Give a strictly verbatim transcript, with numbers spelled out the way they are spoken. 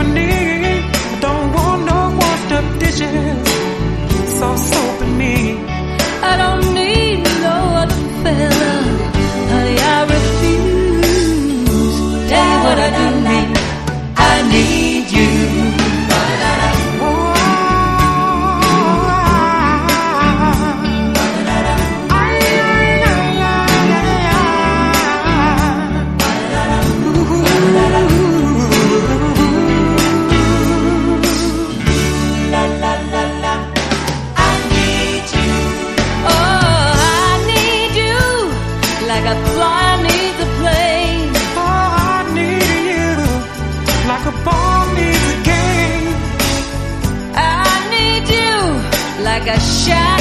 company. I don't want no washed up dishes, soft soap and me. I don't need no other fella, honey, I refuse. Tell you what I do need, I need you. Like a shadow